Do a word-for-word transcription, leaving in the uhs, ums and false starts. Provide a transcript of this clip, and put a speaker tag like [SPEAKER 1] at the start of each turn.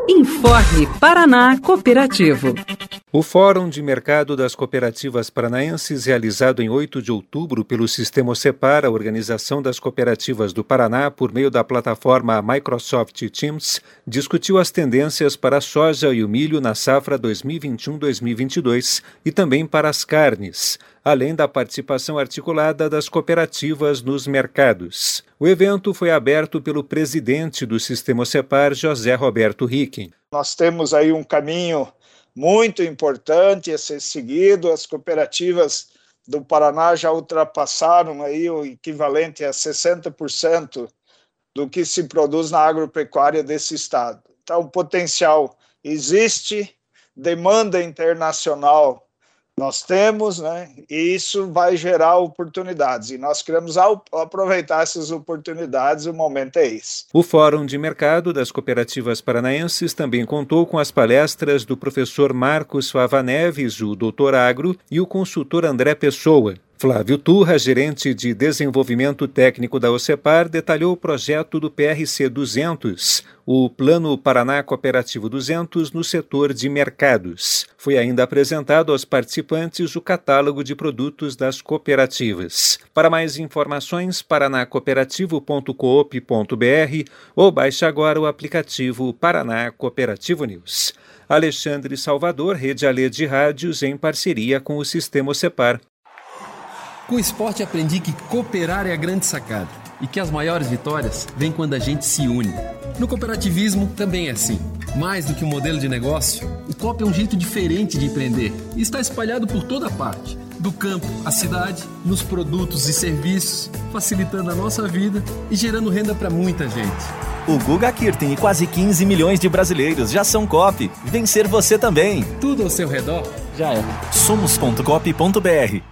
[SPEAKER 1] Informe Paraná Cooperativo.
[SPEAKER 2] O Fórum de Mercado das Cooperativas Paranaenses, realizado em oito de outubro pelo Sistema Cepar, a Organização das Cooperativas do Paraná, por meio da plataforma Microsoft Teams, discutiu as tendências para a soja e o milho na safra dois mil e vinte e um a dois mil e vinte e dois e também para as carnes, além da participação articulada das cooperativas nos mercados. O evento foi aberto pelo presidente do Sistema Cepar, José Roberto Ricken.
[SPEAKER 3] Nós temos aí um caminho muito importante a ser seguido. As cooperativas do Paraná já ultrapassaram aí o equivalente a sessenta por cento do que se produz na agropecuária desse estado. Então, o potencial existe, demanda internacional nós temos, né? E isso vai gerar oportunidades. E nós queremos aproveitar essas oportunidades, o momento é esse.
[SPEAKER 2] O Fórum de Mercado das Cooperativas Paranaenses também contou com as palestras do professor Marcos Fava Neves, o doutor Agro, e o consultor André Pessoa. Flávio Turra, gerente de desenvolvimento técnico da OCEPAR, detalhou o projeto do P R C duzentos, o Plano Paraná Cooperativo duzentos, no setor de mercados. Foi ainda apresentado aos participantes o catálogo de produtos das cooperativas. Para mais informações, paranacooperativo ponto coop ponto br ou baixe agora o aplicativo Paraná Cooperativo News. Alexandre Salvador, Rede Alê de Rádios, em parceria com o Sistema OCEPAR.
[SPEAKER 4] Com o esporte aprendi que cooperar é a grande sacada e que as maiores vitórias vêm quando a gente se une. No cooperativismo também é assim. Mais do que um modelo de negócio, o coop é um jeito diferente de empreender e está espalhado por toda parte, do campo à cidade, nos produtos e serviços, facilitando a nossa vida e gerando renda para muita gente.
[SPEAKER 5] O Guga Kirten e quase quinze milhões de brasileiros já são coop. Vencer você também.
[SPEAKER 4] Tudo ao seu redor já é.
[SPEAKER 5] Somos ponto coop ponto br